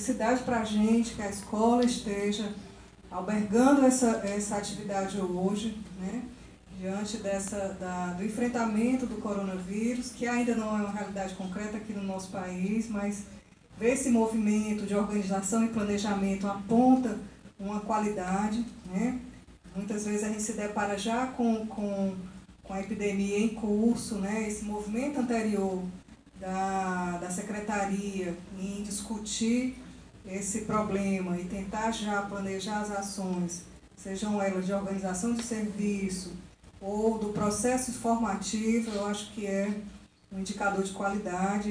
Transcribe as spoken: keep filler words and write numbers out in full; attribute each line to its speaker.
Speaker 1: felicidade para a gente que a escola esteja albergando essa, essa atividade hoje, né, diante dessa, da, do enfrentamento do coronavírus, que ainda não é uma realidade concreta aqui no nosso país, mas ver esse movimento de organização e planejamento aponta uma qualidade, né? Muitas vezes a gente se depara já com, com, com a epidemia em curso, né? Esse movimento anterior da, da Secretaria em discutir esse problema e tentar já planejar as ações, sejam elas de organização de serviço ou do processo formativo, eu acho que é um indicador de qualidade.